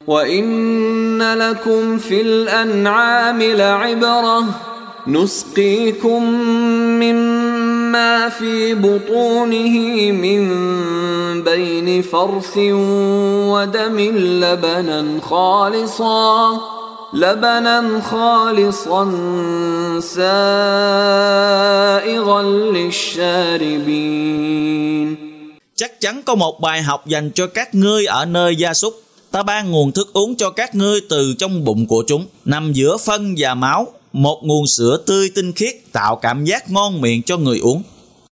وَإِنَّ لَكُمْ فِي الْأَنْعَامِ لَعِبْرَةً نُسْقِيكُم مِّمَّا فِي بُطُونِهِ مِن بَيْنِ فَرْثٍ وَدَمٍ لَبَنًا خَالِصًا سَائِغًا لِّلشَّارِبِينَ. Chắc chắn có một bài học dành cho các ngươi ở nơi gia súc. Ta ban nguồn thức uống cho các ngươi từ trong bụng của chúng, nằm giữa phân và máu, một nguồn sữa tươi tinh khiết tạo cảm giác ngon miệng cho người uống.